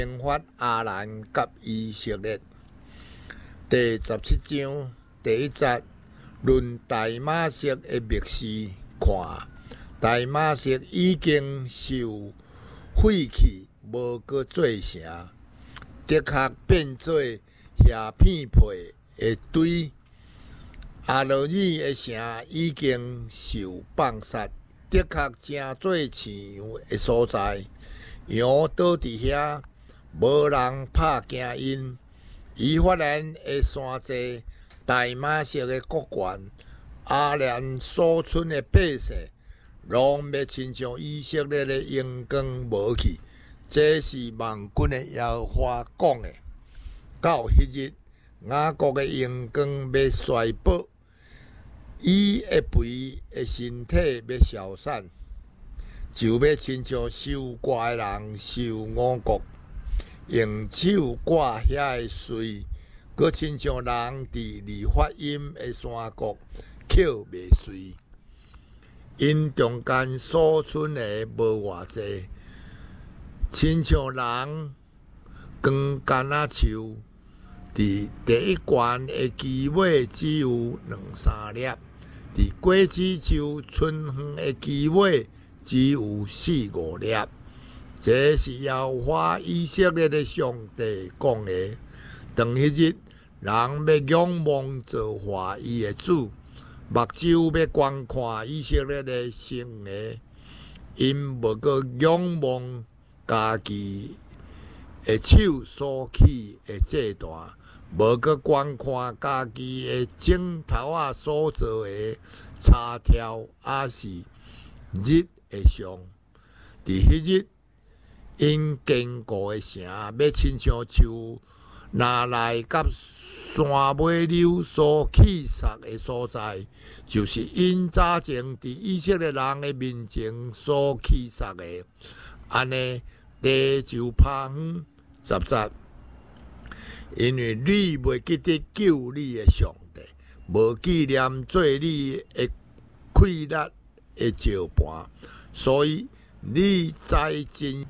刑法阿兰甲以色列第17章第1节，论大马色的密示看，大马色已经受废弃，无搁做成，的确变做遐片皮的堆。阿罗伊的城已经受放杀，的确正做饲羊的所在。羊倒伫遐，无人拍惊因。以法兰的山脊，大马色的国权，阿兰所村的百姓，拢要亲像以色列的阳光无去。这是万军的耶和华讲的。到迄日，雅各的阳光要衰薄，伊的肥的身体要消散，就要亲像收割的人收五谷，用手刮遐个穗，佮亲像人伫离发音的山谷捡麦穗。因中间所剩的无偌济，亲像人光橄榄树，伫第一关的基尾只有2-3粒，伫果子树春园的基尾只有4-5粒。这是耶和华以色列的上帝讲的。当迄日，人要仰望造化伊的主，目睭要观看以色列的圣的，因无搁仰望家己的手所起的这段，无搁观看家己的指头仔所做的插条，也是日的相。伫迄日，因坚固的城要亲像树拿来甲山尾柳所起杀的所在，就是因早前伫以色列人的面前所起杀的。安尼地就拍远杂杂，因为你袂记得救你的上帝，无纪念做你的溃烂的石盘，所以你在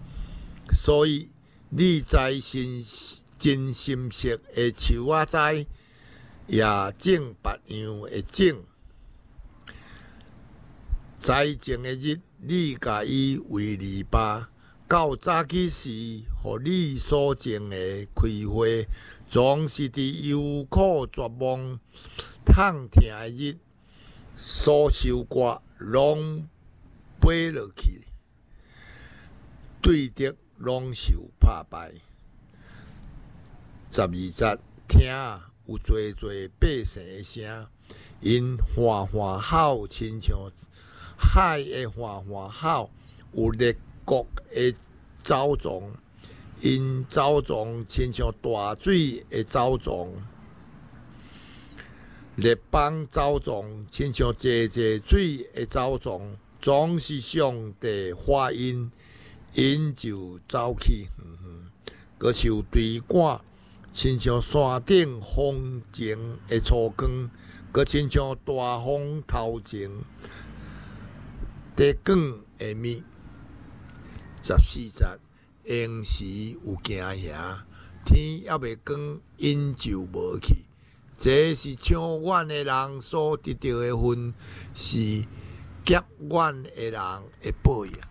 真心色的树仔栽，也种别样的种。栽种的日，你甲伊为篱笆，到早起时，互你所种的开花，总是伫忧苦绝望、痛痛的日所收割，拢飞落去，对得拢受拍败。12节，听有侪侪百姓的声，因哗哗吼，亲像海的哗哗吼，有列国的走状，因走状亲像大水的走状，列邦走状亲像济济水的走状，总是上帝发音，因就走去远远，搁像对赶。亲像山顶风前的初光，搁亲像大风头前地光的暝。14节，闲时有惊吓，天还未光，因就无去。这是抢远的人所得到的份，是劫远的人的报应。